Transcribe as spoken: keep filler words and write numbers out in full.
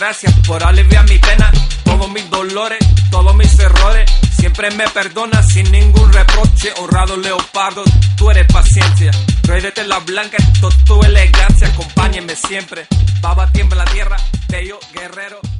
gracias por aliviar mi pena, todos mis dolores, todos mis errores. Siempre me perdonas sin ningún reproche. Honrado leopardo, tú eres paciencia. Rey de tela blanca, esto tu elegancia. Acompáñenme siempre. Baba tiembla la tierra, bello guerrero.